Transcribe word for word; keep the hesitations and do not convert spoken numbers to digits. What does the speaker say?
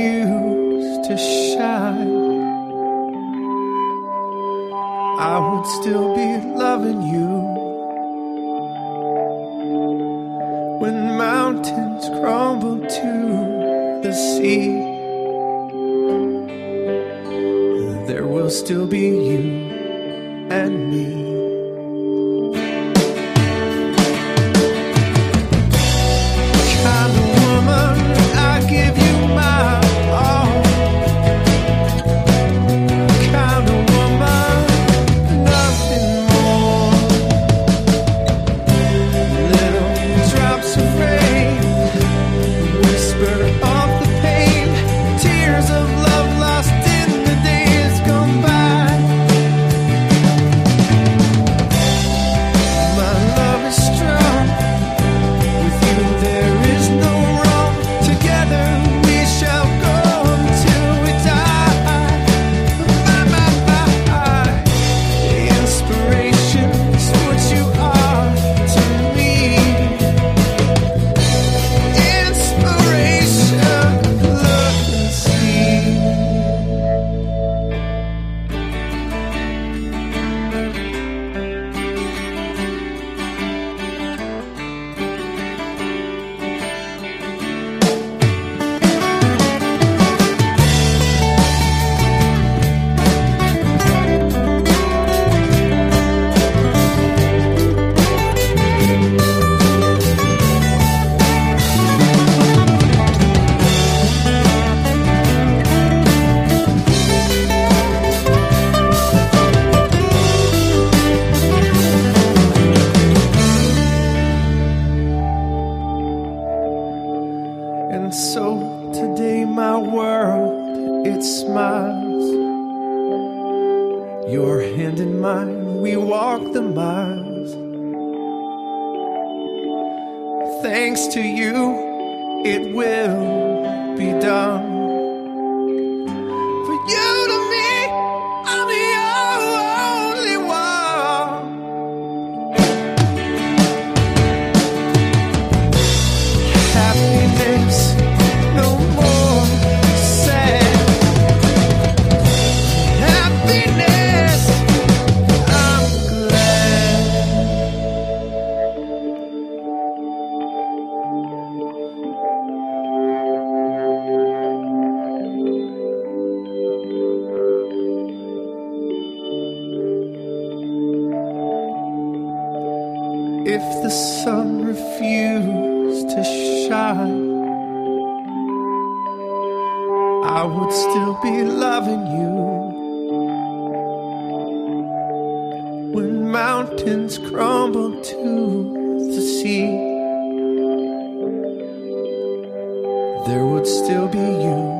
refused to shine, I would still be loving you. When mountains crumble to the sea, there will still be you and me. Kind of woman, I give you my all. Kind of woman, nothing more. Little drops of rain, whisper of the pain, tears of love lost in the days gone by. My love is strong, with you there is no wrong. Together we shall go until we die. My, my, my, inspiration is what you are to me. Inspiration, look and see. And so today my world, it smiles. Your hand in mine, we walk the miles. Thanks to you, it will be done. For you to me, I'm the only one. Happiness, no more sad. Happiness, I'm glad. If the sun refused to shine, I would still be loving you. When mountains crumble to the sea, there would still be you